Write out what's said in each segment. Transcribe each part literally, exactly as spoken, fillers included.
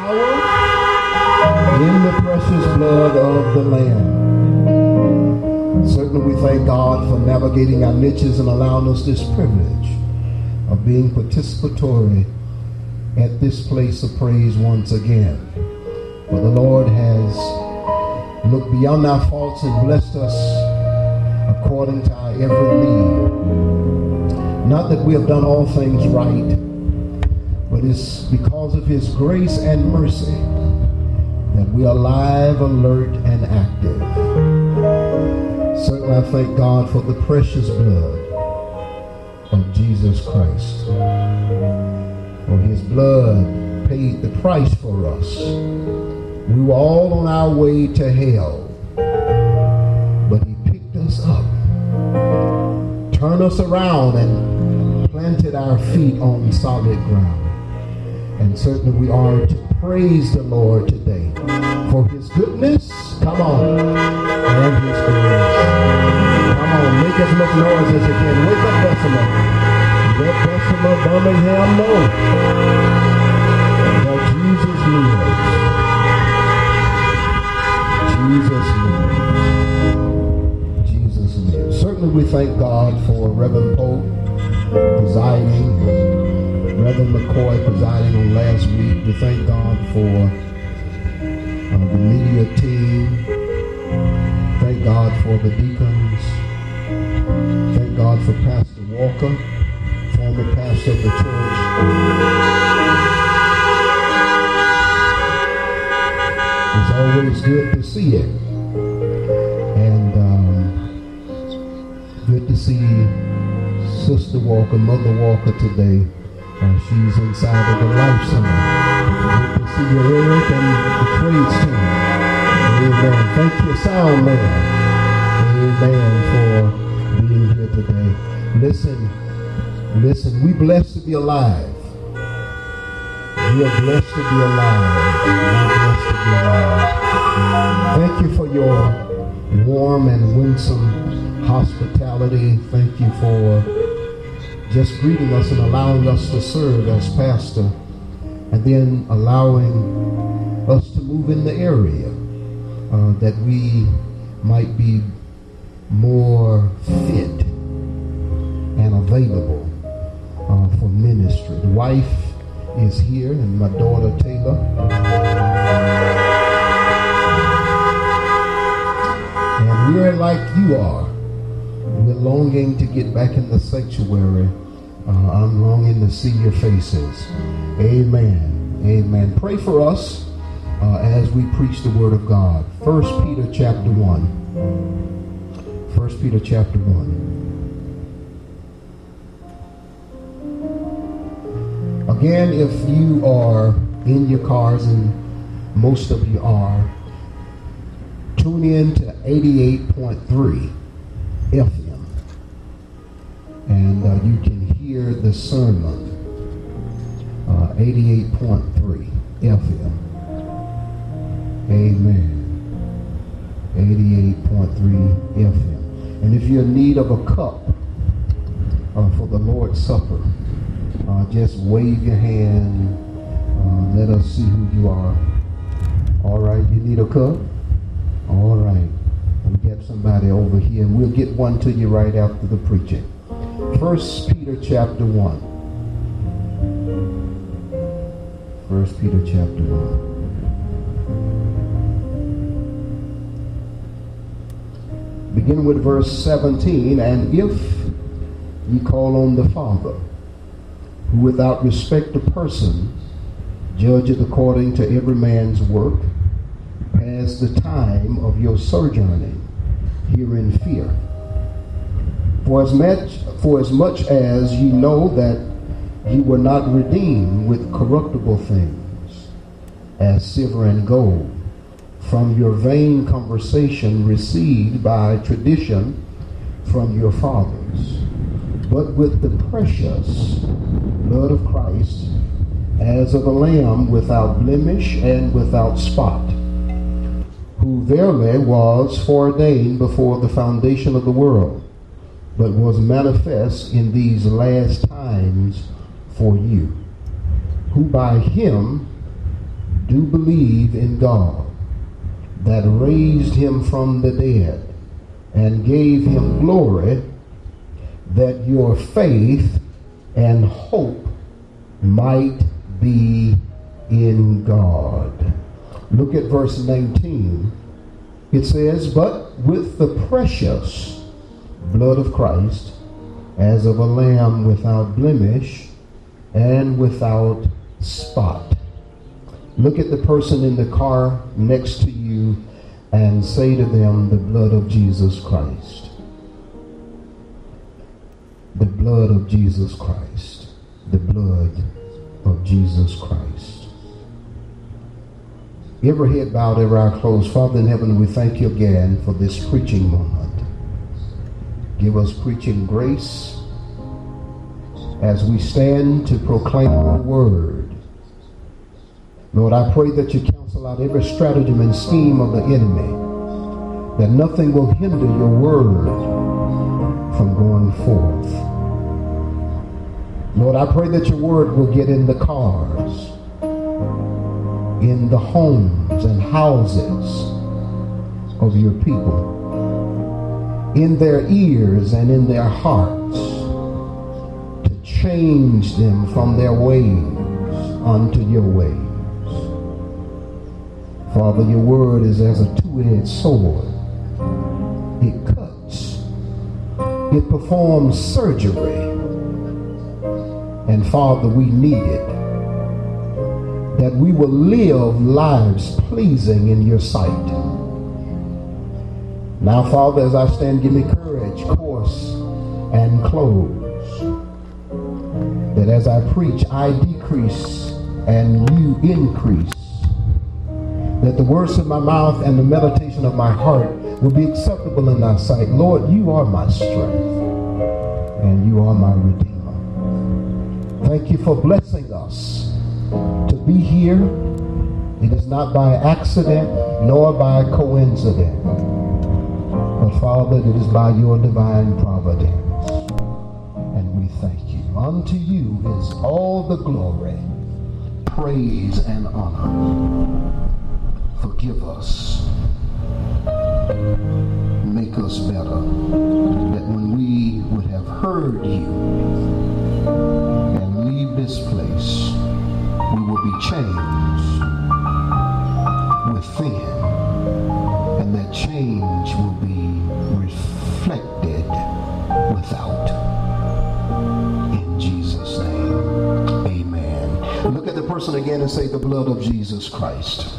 power in the precious blood of the Lamb. Certainly we thank God for navigating our niches and allowing us this privilege of being participatory at this place of praise once again. For the Lord has looked beyond our faults and blessed us according to our every need. Not that we have done all things right, but it's because of his grace and mercy that we are alive, alert, and active. Certainly I thank God for the precious blood of Jesus Christ. For his blood paid the price for us. We were all on our way to hell, but he picked us up, turned us around, and planted our feet on solid ground. And certainly we are to praise the Lord today for his goodness, come on, and his grace. Come on, make as much noise as you can. Wake up, Bessemer. Let Bessemer Birmingham know that Jesus lives. Jesus lives. Jesus lives. Certainly we thank God for Reverend Pope presiding, Reverend McCoy presiding on last week. We thank God for uh, the media team. Thank God for the deacons. Thank God for Pastor Walker, former pastor of the church. It's always good to see it. And um, good to see Sister Walker, Mother Walker today. Uh, she's inside of the Life Center. Good to see you, Eric, and the trades team. Amen. Thank you, sound man. Amen, for being here today. Listen, listen, we blessed to be alive. We are blessed to be alive. We are blessed to be alive. Thank you for your warm and winsome hospitality. Thank you for just greeting us and allowing us to serve as pastor, and then allowing us to move in the area uh, that we might be more fit and available uh, for ministry. The wife is here, and my daughter Taylor. And we're like you are. We're longing to get back in the sanctuary. Uh, I'm longing to see your faces. Amen. Amen. Pray for us uh, as we preach the word of God. First Peter chapter one. First Peter chapter one. Again, if you are in your cars, and most of you are, tune in to eighty-eight point three F M, and uh, you can hear the sermon. uh, eighty-eight point three F M. Amen. eighty-eight point three F M. And if you're in need of a cup uh, for the Lord's Supper, uh, just wave your hand. Uh, let us see who you are. All right, you need a cup? All right. We got somebody over here, and we'll get one to you right after the preaching. First Peter chapter one. First Peter chapter one. Begin with verse seventeen. And if ye call on the Father, who without respect of person judgeth according to every man's work, pass the time of your sojourning here in fear. For as much, for as much as ye know that ye were not redeemed with corruptible things, as silver and gold, from your vain conversation received by tradition from your fathers, but with the precious blood of Christ, as of a lamb without blemish and without spot, who verily was foreordained before the foundation of the world, but was manifest in these last times for you, who by him do believe in God that raised him from the dead and gave him glory, that your faith and hope might be in God. Look at verse nineteen. It says, but with the precious blood of Christ, as of a lamb without blemish and without spot. Look at the person in the car next to you and say to them, the blood of Jesus Christ. The blood of Jesus Christ. The blood of Jesus Christ. Every head bowed, every eye closed. Father in heaven, we thank you again for this preaching moment. Give us preaching grace as we stand to proclaim your word. Lord, I pray that you cancel out every stratagem and scheme of the enemy, that nothing will hinder your word from going forth. Lord, I pray that your word will get in the cars, in the homes and houses of your people, in their ears and in their hearts, to change them from their ways unto your ways. Father, your word is as a two-edged sword. It cuts. It performs surgery. And Father, we need it, that we will live lives pleasing in your sight. Now, Father, as I stand, give me courage, course, and close, that as I preach, I decrease and you increase, that the words of my mouth and the meditation of my heart will be acceptable in thy sight. Lord, you are my strength, and you are my redeemer. Thank you for blessing us to be here. It is not by accident nor by coincidence, but Father, it is by your divine providence. And we thank you. Unto you is all the glory, praise, and honor. Forgive us. Make us better. That when we would have heard you and leave this place, we will be changed within. And that change will be reflected without. In Jesus' name, amen. Look at the person again and say, the blood of Jesus Christ.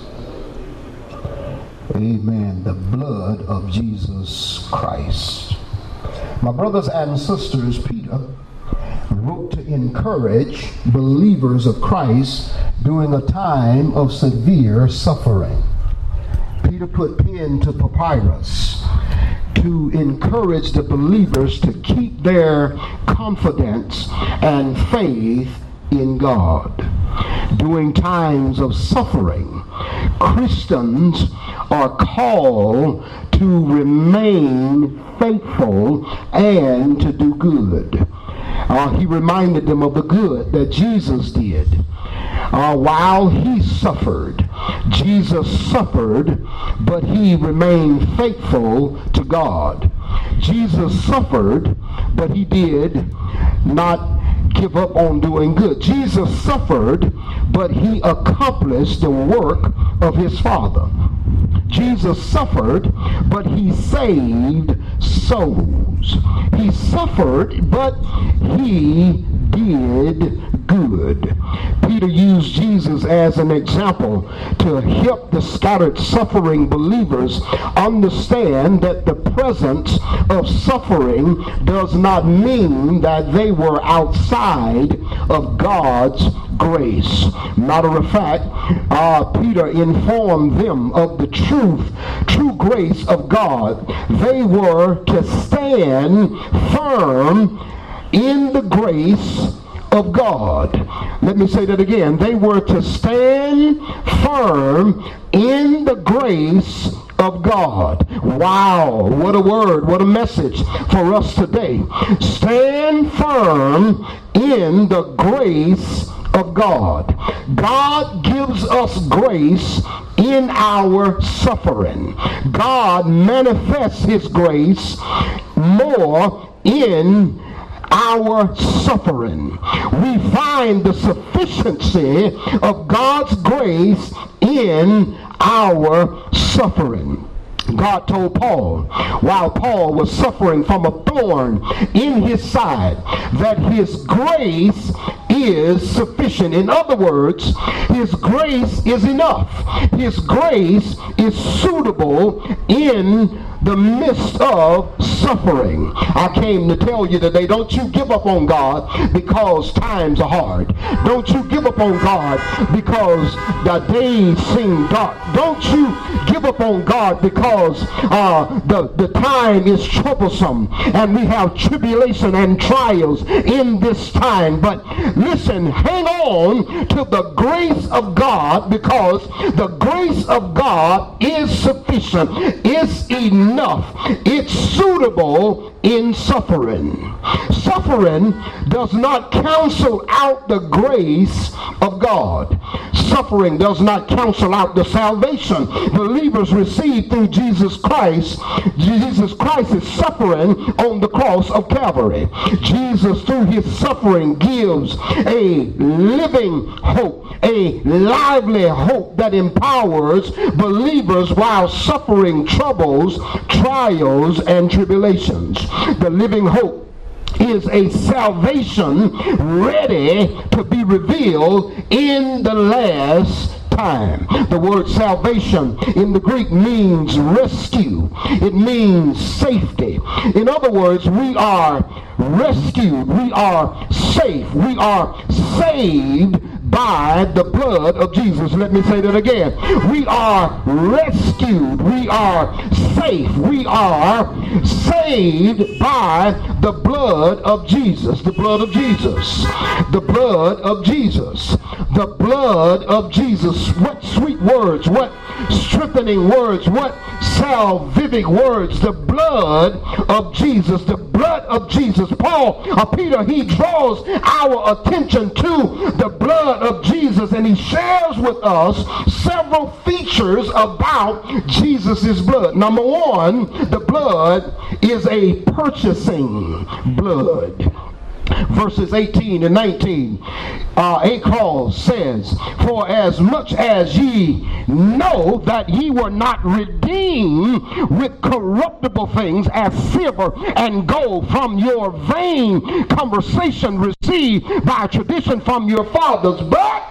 Amen. The blood of Jesus Christ. My brothers and sisters, Peter wrote to encourage believers of Christ during a time of severe suffering. Peter put pen to papyrus to encourage the believers to keep their confidence and faith in God. During times of suffering, Christians are called to remain faithful and to do good. Uh, he reminded them of the good that Jesus did. Uh, while he suffered, Jesus suffered, but he remained faithful to God. Jesus suffered, but he did not give up on doing good. Jesus suffered, but he accomplished the work of his Father. Jesus suffered, but he saved souls. He suffered, but he did good. Peter used Jesus as an example to help the scattered suffering believers understand that the presence of suffering does not mean that they were outside of God's grace. Matter of fact, uh, Peter informed them of the truth, true grace of God. They were to stand firm in the grace of God. Let me say that again. They were to stand firm in the grace of God. Wow, what a word, what a message for us today. Stand firm in the grace of God. God gives us grace in our suffering. God manifests his grace more in our suffering. We find the sufficiency of God's grace in our suffering. God told Paul, while Paul was suffering from a thorn in his side, that his grace is sufficient. In other words, his grace is enough. His grace is suitable in the midst of suffering. I came to tell you today, don't you give up on God because times are hard. Don't you give up on God because the days seem dark. Don't you give up on God because uh, the, the time is troublesome and we have tribulation and trials in this time. But listen, hang on to the grace of God, because the grace of God is sufficient. It's enough. Enough. It's suitable in suffering. Suffering does not cancel out the grace of God. Suffering does not cancel out the salvation believers receive through Jesus Christ. Jesus Christ's suffering on the cross of Calvary. Jesus, through his suffering, gives a living hope, a lively hope that empowers believers while suffering troubles, trials, and tribulations. The living hope is a salvation ready to be revealed in the last time. The word salvation in the Greek means rescue. It means safety. In other words, we are rescued. We are safe. We are saved by the blood of Jesus. Let me say that again. We are rescued. We are safe. We are saved by the blood of Jesus. The blood of Jesus. The blood of Jesus. The blood of Jesus. What sweet words. What strengthening words. What salvific words. The blood of Jesus. The blood of Jesus. Paul, uh, Peter, he draws our attention to the blood of Jesus, and he shares with us several features about Jesus' blood. Number one, the blood is a purchasing blood. Verses eighteen and nineteen, uh, Achaz says, "For as much as ye know that ye were not redeemed with corruptible things as silver and gold from your vain conversation received by tradition from your fathers, but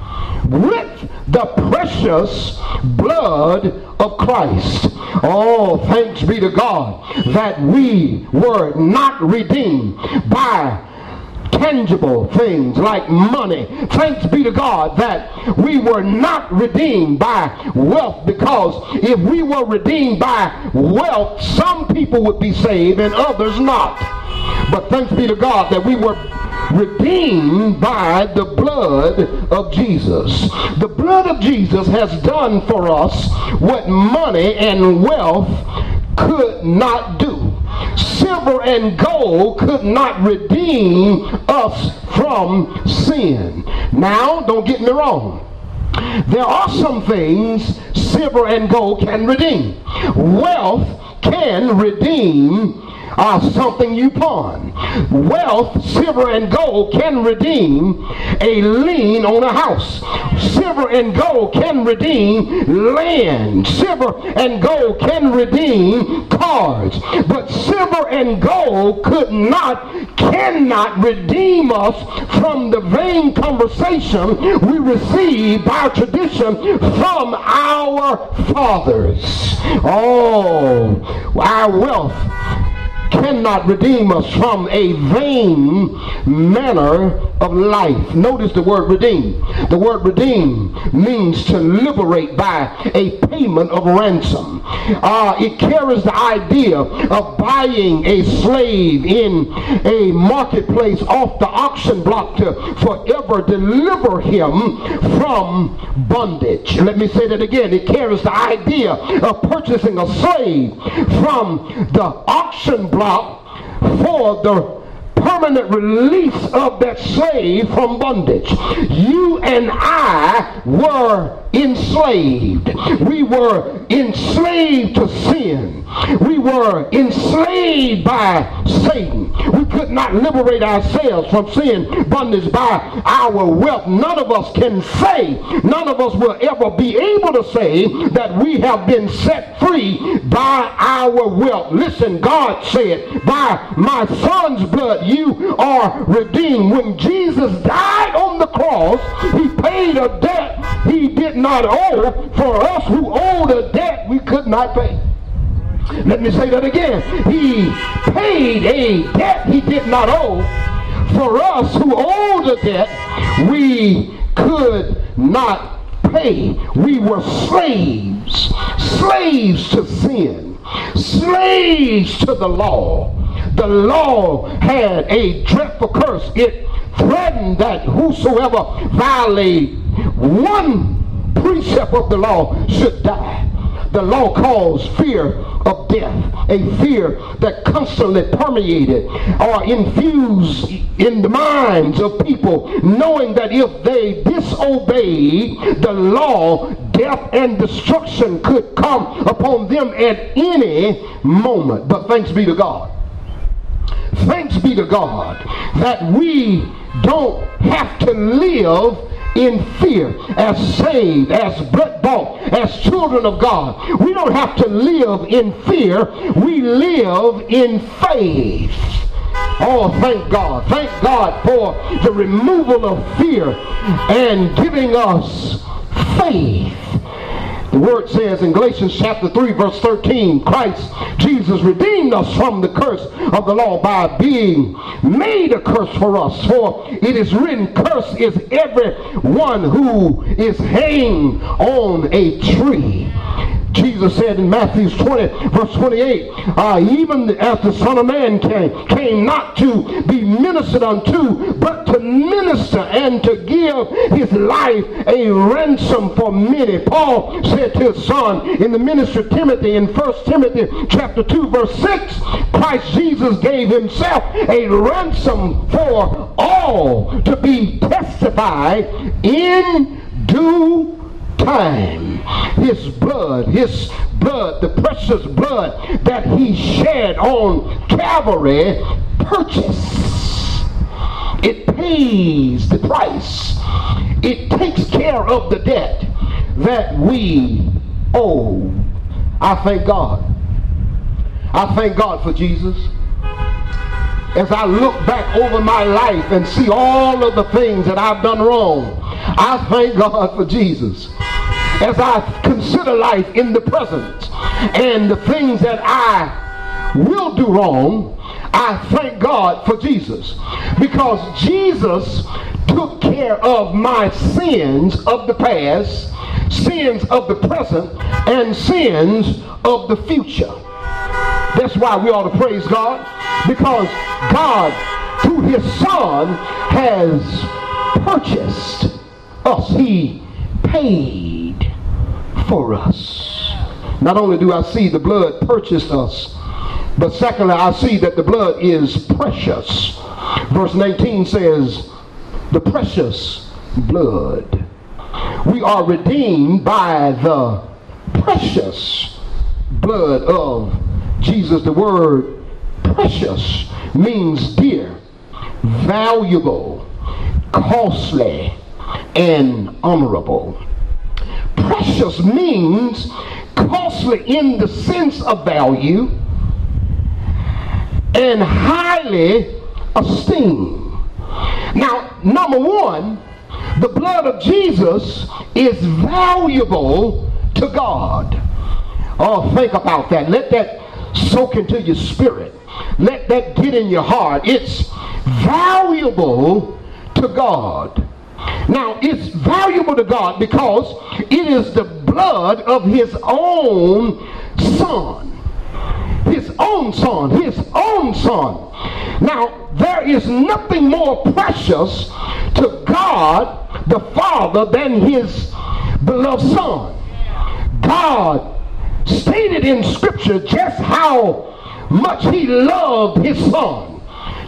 with the precious blood of Christ." Oh, thanks be to God that we were not redeemed by tangible things like money. Thanks be to God that we were not redeemed by wealth, because if we were redeemed by wealth, some people would be saved and others not. But thanks be to God that we were redeemed by the blood of Jesus. The blood of Jesus has done for us what money and wealth could not do. Silver and gold could not redeem us from sin. Now, don't get me wrong. There are some things silver and gold can redeem. Wealth can redeem Uh, something you pawn. Wealth, silver and gold can redeem a lien on a house. Silver and gold can redeem land. Silver and gold can redeem cars. But silver and gold could not, cannot redeem us from the vain conversation we receive by tradition from our fathers. Oh, our wealth cannot redeem us from a vain manner of life. Notice the word redeem. The word redeem means to liberate by a payment of ransom. Uh, it carries the idea of buying a slave in a marketplace off the auction block to forever deliver him from bondage. Let me say that again. It carries the idea of purchasing a slave from the auction block for the permanent release of that slave from bondage. You and I were enslaved. We were enslaved to sin. We were enslaved by Satan. We could not liberate ourselves from sin bondage by our wealth. None of us can say, none of us will ever be able to say that we have been set free by our wealth. Listen, God said, by my son's blood you are redeemed. When Jesus died on the cross, he paid a debt he did not owe for us who owed a debt we could not pay. Let me say that again. He paid a debt he did not owe for us who owed a debt we could not pay. We were slaves, slaves to sin, slaves to the law. The law had a dreadful curse. It threatened that whosoever violated one precept of the law should die. The law caused fear of death, a fear that constantly permeated or infused in the minds of people, knowing that if they disobeyed the law, death and destruction could come upon them at any moment. But thanks be to God. Thanks be to God that we don't have to live in fear as saved, as blood bought, as children of God. We don't have to live in fear. We live in faith. Oh, thank God. Thank God for the removal of fear and giving us faith. The word says in Galatians chapter three verse thirteen, Christ Jesus redeemed us from the curse of the law by being made a curse for us. For it is written, cursed is every one who is hanged on a tree. Jesus said in Matthew twenty verse twenty-eight, uh, even as the Son of Man came, came not to be ministered unto, but to minister and to give his life a ransom for many. Paul said to his son in the ministry Timothy in First Timothy chapter two verse six, Christ Jesus gave himself a ransom for all to be testified in due time. His blood, his blood, the precious blood that he shed on Calvary purchased. It pays the price. It takes care of the debt that we owe. I thank God. I thank God for Jesus. As I look back over my life and see all of the things that I've done wrong, I thank God for Jesus. As I consider life in the present and the things that I will do wrong, I thank God for Jesus. Because Jesus took care of my sins of the past, sins of the present, and sins of the future. That's why we ought to praise God. Because God, through his Son, has purchased us. He paid for us. Not only do I see the blood purchased us, but secondly, I see that the blood is precious. Verse nineteen says, the precious blood. We are redeemed by the precious blood of Jesus. The word precious means dear, valuable, costly, and honorable. Precious means costly in the sense of value and highly esteemed. Now, number one, the blood of Jesus is valuable to God. Oh, think about that. Let that soak into your spirit. Let that get in your heart. It's valuable to God. Now, it's valuable to God because it is the blood of his own Son. His own Son. His own Son. Now, there is nothing more precious to God the Father than his beloved Son. God stated in Scripture just how much he loved his Son.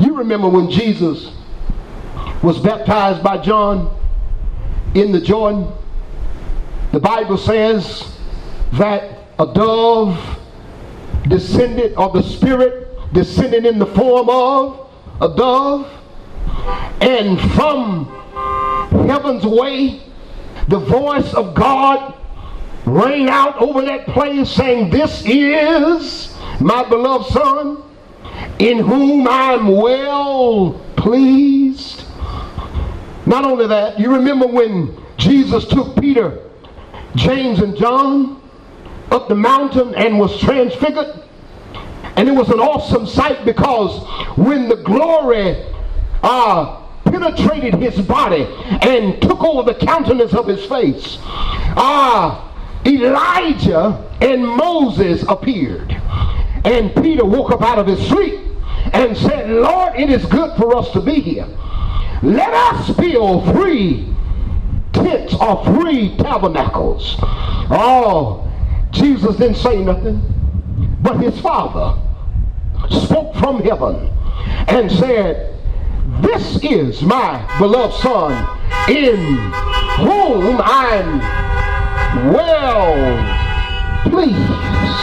You remember when Jesus was baptized by John in the Jordan? The Bible says that a dove descended, or the Spirit descended in the form of a dove, and from heaven's way the voice of God rang out over that place saying, "This is my beloved Son, in whom I'm well pleased." Not only that, you remember when Jesus took Peter, James, and John up the mountain and was transfigured? And it was an awesome sight, because when the glory uh, penetrated his body and took over the countenance of his face, uh, Elijah and Moses appeared. And Peter woke up out of his sleep and said, "Lord, it is good for us to be here. Let us build three tents or three tabernacles." Oh, Jesus didn't say nothing, but his Father spoke from heaven and said, "This is my beloved Son, in whom I'm well pleased."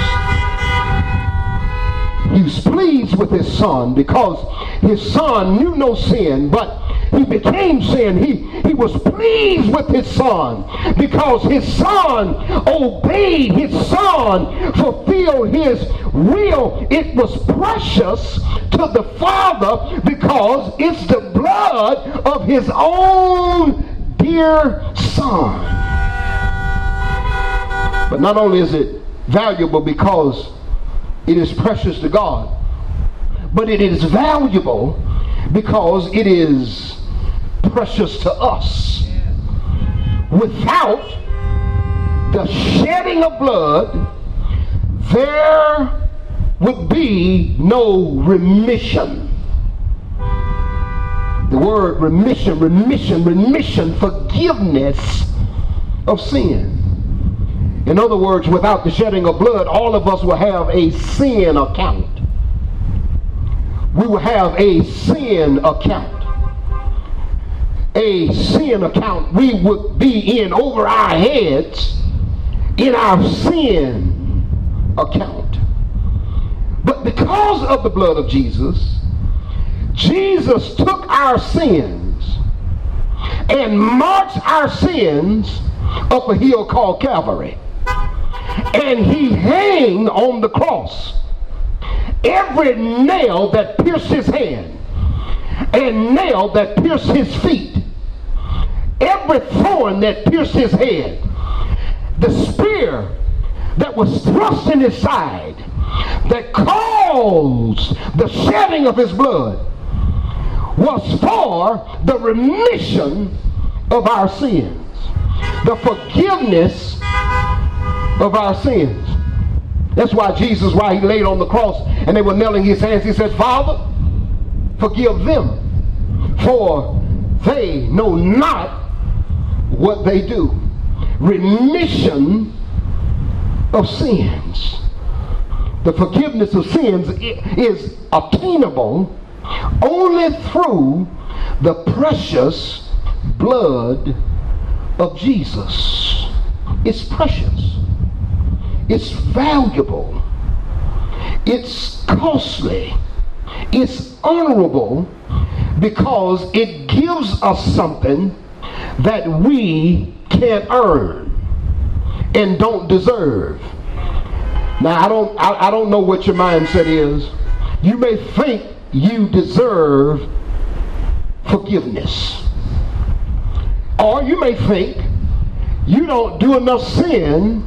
He was pleased with his Son because his Son knew no sin, but he became sin. He, he was pleased with his Son because his Son obeyed, his Son fulfilled his will. It was precious to the Father because it's the blood of his own dear Son. But not only is it valuable because it is precious to God, but it is valuable because it is precious to us. Without the shedding of blood, there would be no remission. The word remission, remission, remission, forgiveness of sin. In other words, without the shedding of blood, all of us will have a sin account. We will have a sin account. A sin account we would be in over our heads in our sin account. But because of the blood of Jesus, Jesus took our sins and marched our sins up a hill called Calvary. And he hung on the cross. Every nail that pierced his hand and nail that pierced his feet, every thorn that pierced his head, the spear that was thrust in his side that caused the shedding of his blood, was for the remission of our sins, the forgiveness of our sins. That's why Jesus, while he laid on the cross and they were nailing his hands, he said, "Father, forgive them, for they know not what they do." Remission of sins. The forgiveness of sins is obtainable only through the precious blood of Jesus. It's precious. It's valuable. It's costly. It's honorable because it gives us something that we can't earn and don't deserve. Now, I don't, I, I don't know what your mindset is. You may think you deserve forgiveness. Or you may think you don't do enough sin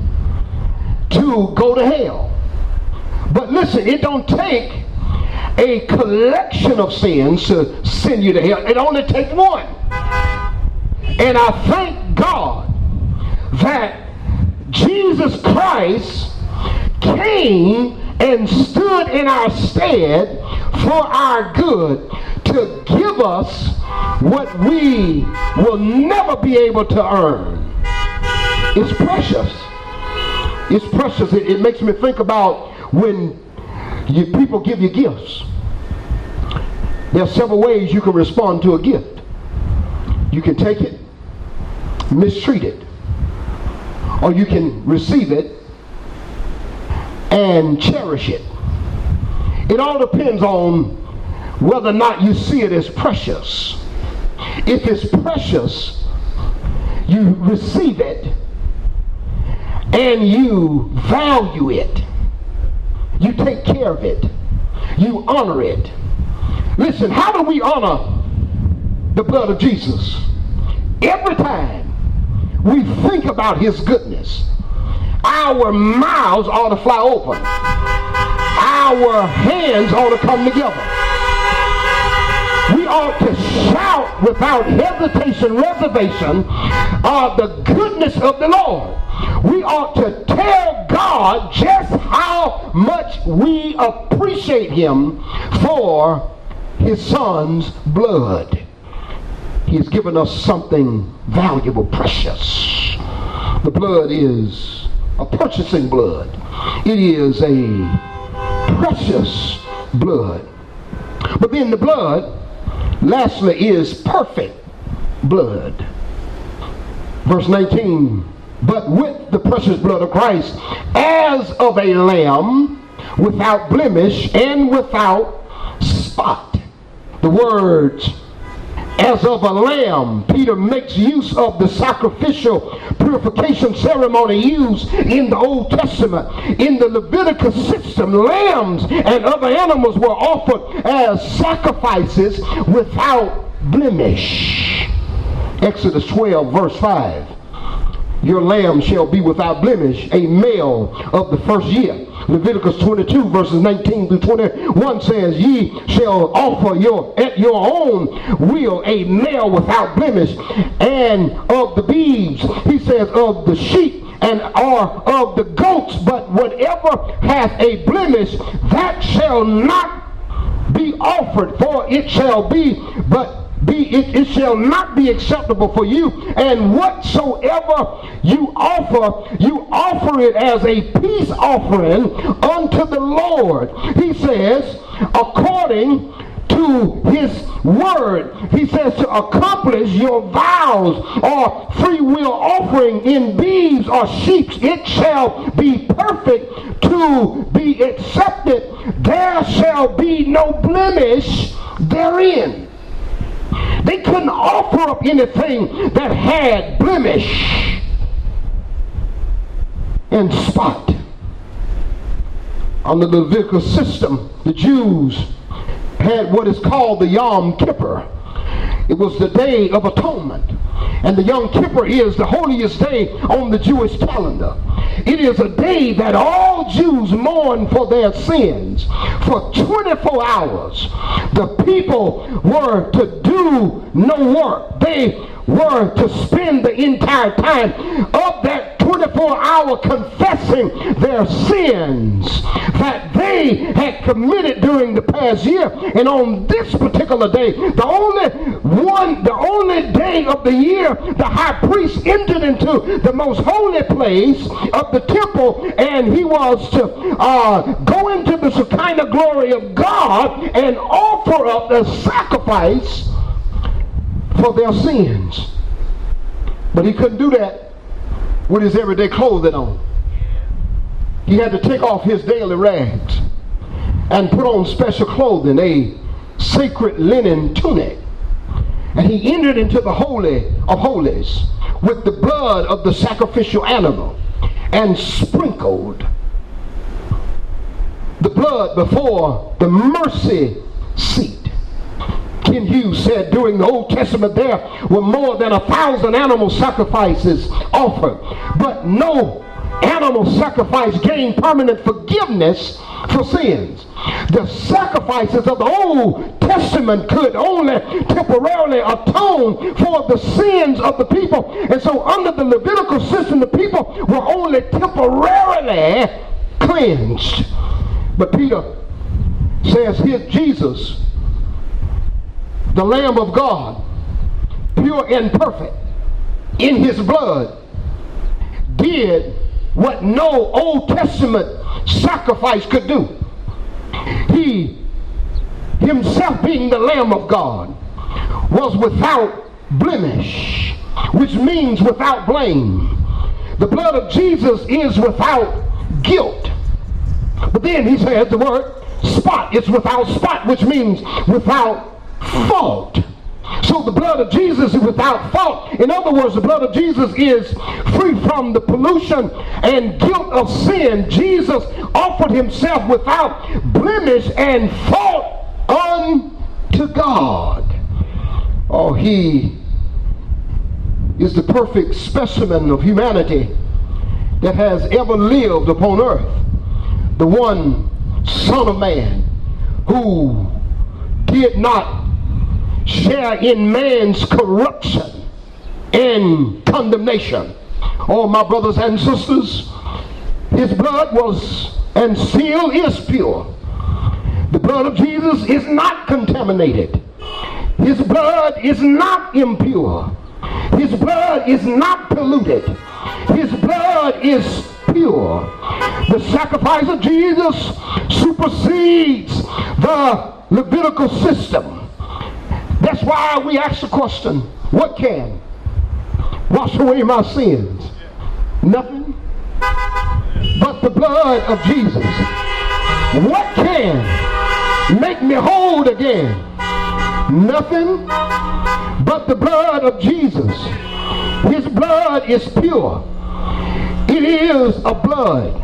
to go to hell. But listen, it don't take a collection of sins to send you to hell. It only takes one. And I thank God that Jesus Christ came and stood in our stead for our good, to give us what we will never be able to earn. It's precious. It's precious. It, it makes me think about when you, people give you gifts. There are several ways you can respond to a gift. You can take it, mistreat it, or you can receive it and cherish it. It all depends on whether or not you see it as precious. If it's precious, you receive it and you value it. You take care of it. You honor it. Listen, how do we honor the blood of Jesus? Every time we think about his goodness, our mouths ought to fly open. Our hands ought to come together. We ought to shout without hesitation, reservation, of the goodness of the Lord. We ought to tell God just how much we appreciate him for his son's blood. He has given us something valuable, precious. The blood is a purchasing blood. It is a precious blood. But then the blood, lastly, is perfect blood. Verse nineteen, but with the precious blood of Christ, as of a lamb, without blemish and without spot. The words, as of a lamb, Peter makes use of the sacrificial purification ceremony used in the Old Testament. In the Leviticus system, lambs and other animals were offered as sacrifices without blemish. Exodus twelve, verse five. Your lamb shall be without blemish, a male of the first year. Leviticus twenty-two, verses nineteen through twenty-one says, ye shall offer your at your own will a male without blemish. And of the beeves, he says, of the sheep and or of the goats, but whatever hath a blemish, that shall not be offered, for it shall be but Be, it, it shall not be acceptable for you. And whatsoever you offer, you offer it as a peace offering unto the Lord. He says, according to his word. He says to accomplish your vows or free will offering in beeves or sheep, it shall be perfect to be accepted. There shall be no blemish therein. They couldn't offer up anything that had blemish and spot. Under the Levitical system, the Jews had what is called the Yom Kippur. It was the Day of Atonement. And the Yom Kippur is the holiest day on the Jewish calendar. It is a day that all Jews mourn for their sins. For twenty-four hours, the people were to do no work. They were to spend the entire time of that twenty-four hour confessing their sins that they had committed during the past year. And on this particular day, the only one, the only day of the year, the high priest entered into the most holy place of the temple, and he was to uh, go into the Shekinah glory of God and offer up a sacrifice for their sins. But he couldn't do that with his everyday clothing on. He had to take off his daily rags and put on special clothing, a sacred linen tunic. And he entered into the Holy of Holies with the blood of the sacrificial animal and sprinkled the blood before the mercy seat. Ken Hughes said during the Old Testament there were more than a thousand animal sacrifices offered, but no animal sacrifice gained permanent forgiveness for sins. The sacrifices of the Old Testament could only temporarily atone for the sins of the people. And so under the Levitical system, the people were only temporarily cleansed. But Peter says here, Jesus, the Lamb of God, pure and perfect, in his blood, did what no Old Testament sacrifice could do. He, himself being the Lamb of God, was without blemish, which means without blame. The blood of Jesus is without guilt. But then he says the word spot. It's without spot, which means without fault. So the blood of Jesus is without fault. In other words, the blood of Jesus is free from the pollution and guilt of sin. Jesus offered himself without blemish and fault unto God. Oh, he is the perfect specimen of humanity that has ever lived upon earth. The one Son of Man who did not share in man's corruption and condemnation. Oh, my brothers and sisters, his blood was and still is pure. The blood of Jesus is not contaminated. His blood is not impure. His blood is not polluted. His blood is pure. The sacrifice of Jesus supersedes the Levitical system. That's why we ask the question, what can wash away my sins? Nothing but the blood of Jesus. What can make me whole again? Nothing but the blood of Jesus. His blood is pure. It is a blood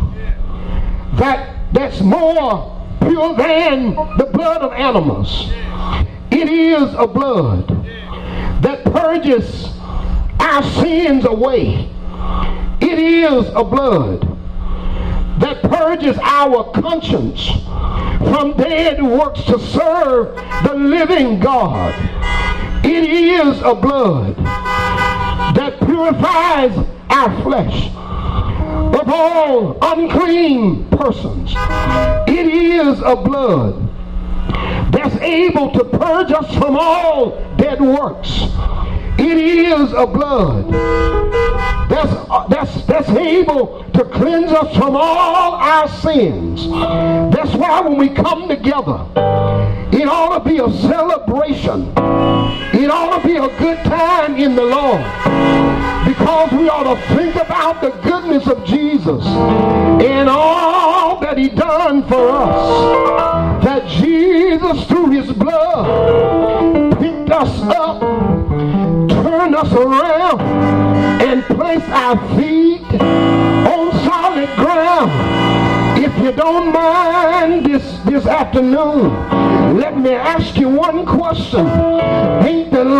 that that's more pure than the blood of animals. It is a blood that purges our sins away. It is a blood that purges our conscience from dead works to serve the living God. It is a blood that purifies our flesh of all unclean persons. It is a blood that's able to purge us from all dead works. It is a blood that's, uh, that's, that's able to cleanse us from all our sins. That's why when we come together, it ought to be a celebration. It ought to be a good time in the Lord, because we ought to think about the goodness of Jesus and all that he done for us. That Jesus through his blood picked us up, turned us around, and placed our feet on solid ground. If you don't mind this, this afternoon, let me ask you one question. Ain't the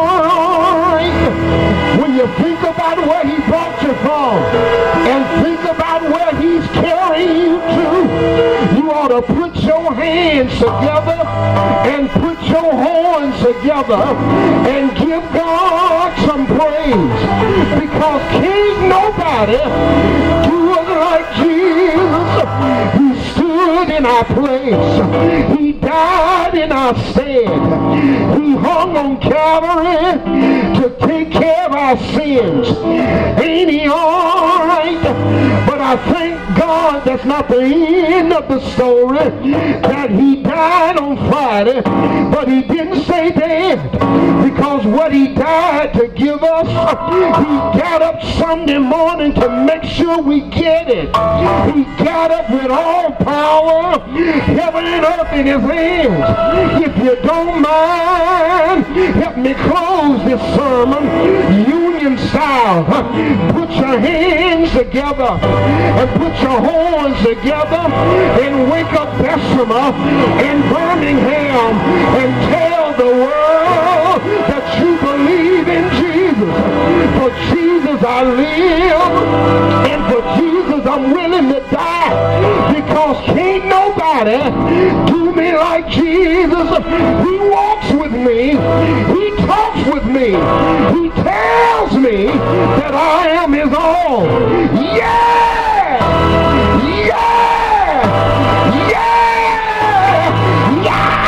Lord, when you think about where he brought you from and think about where he's carrying you to, you ought to put your hands together and put your horns together and give God some praise, because can't nobody do it like Jesus. He stood in our place. He died in our stead. He hung on Calvary to take care of our sins. Ain't he all right? But I thank God that's not the end of the story, that he died on Friday, but he didn't stay dead, because what he died to give us, he got up Sunday morning to make sure we get it. He got up with all power, heaven and earth in his hands. If you don't mind, help me close this sermon union style. Put your hands together and put your horns together and wake up Bessemer and Birmingham and tell the world that you believe in Jesus. For Jesus I live, and for Jesus I'm willing to die, because can't nobody do me like Jesus. He walks with me, he talks with me, he tells me that I am his own. Yeah! Yeah! Yeah! Yeah!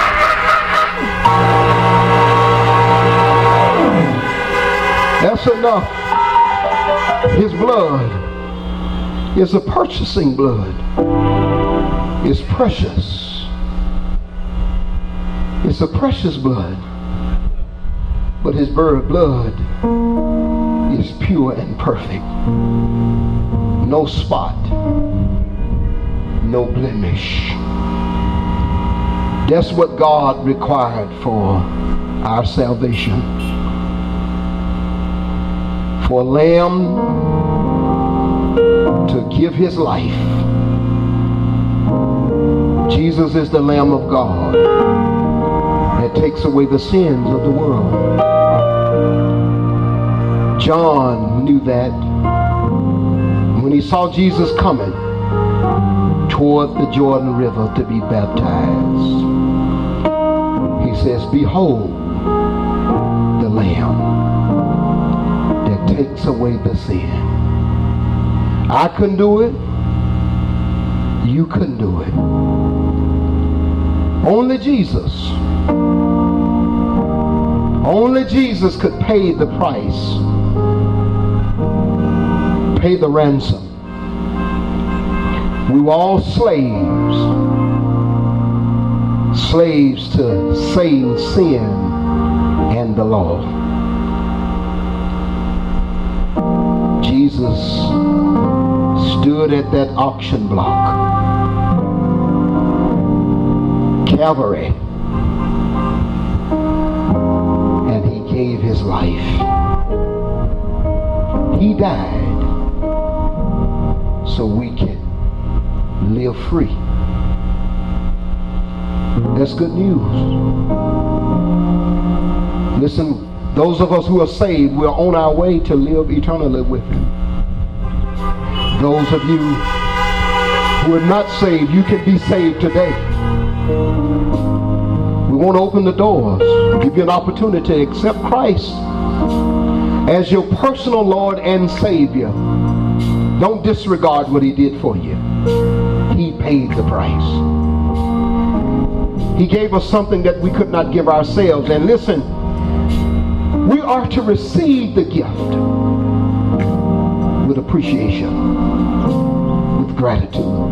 That's enough. His blood is a purchasing blood. It's precious. It's a precious blood, but his blood is pure and perfect. No spot, no blemish. That's what God required for our salvation. For a lamb to give his life. Jesus is the Lamb of God that takes away the sins of the world. John knew that when he saw Jesus coming toward the Jordan River to be baptized. He says, behold the Lamb that takes away the sin. I couldn't do it. You couldn't do it. Only Jesus. Only Jesus could pay the price. Pay the ransom. We were all slaves. Slaves to Satan, sin, and the law. Jesus stood at that auction block. Calvary. And he gave his life. He died so we can live free. That's good news. Listen, those of us who are saved, we're on our way to live eternally with him. Those of you who are not saved, you can be saved today. We want to open the doors, give you an opportunity to accept Christ as your personal Lord and Savior. Don't disregard what he did for you. He paid the price. He gave us something that we could not give ourselves. And listen, we are to receive the gift with appreciation, with gratitude.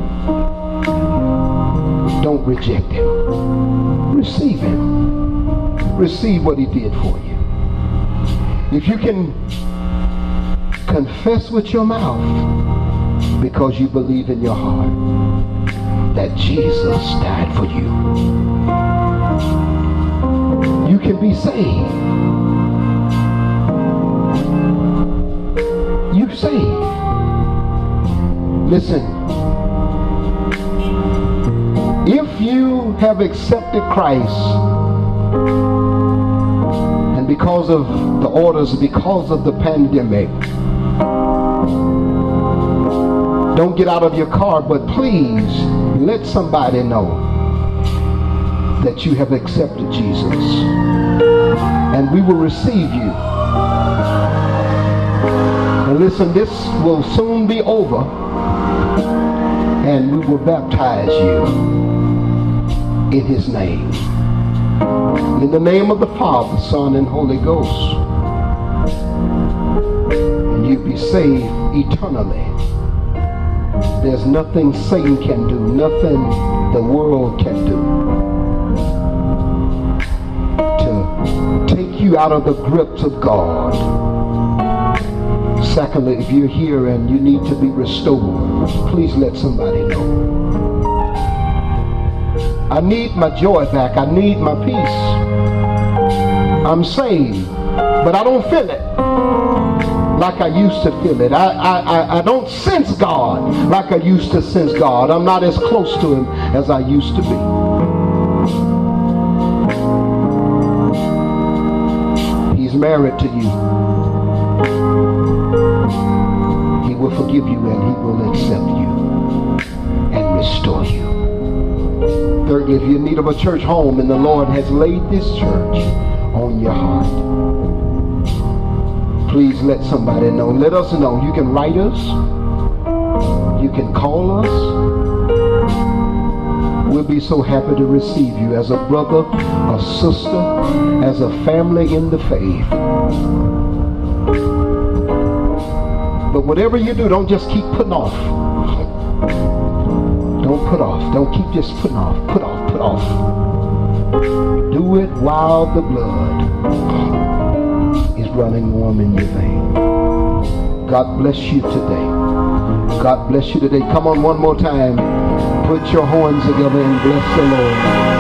Don't reject him. Receive him. Receive what he did for you. If you can confess with your mouth because you believe in your heart that Jesus died for you, you can be saved. You saved. Listen, if you have accepted Christ, and because of the orders, because of the pandemic, don't get out of your car, but please let somebody know that you have accepted Jesus, and we will receive you. And listen, this will soon be over, and we will baptize you in his name. In the name of the Father, Son, and Holy Ghost. And you be saved eternally. There's nothing Satan can do, nothing the world can do to take you out of the grips of God. Secondly, if you're here and you need to be restored, please let somebody know. I need my joy back. I need my peace. I'm saved, but I don't feel it like I used to feel it. I, I, I don't sense God like I used to sense God. I'm not as close to him as I used to be. He's married to you. He will forgive you and he will accept you and restore you. Thirdly, if you're in need of a church home and the Lord has laid this church on your heart, please let somebody know. Let us know. You can write us. You can call us. We'll be so happy to receive you as a brother, a sister, as a family in the faith. But whatever you do, don't just keep putting off. Don't put off. Don't keep just putting off. Put off. Put off. Do it while the blood is running warm in your vein. God bless you today. God bless you today. Come on one more time. Put your horns together and bless the Lord.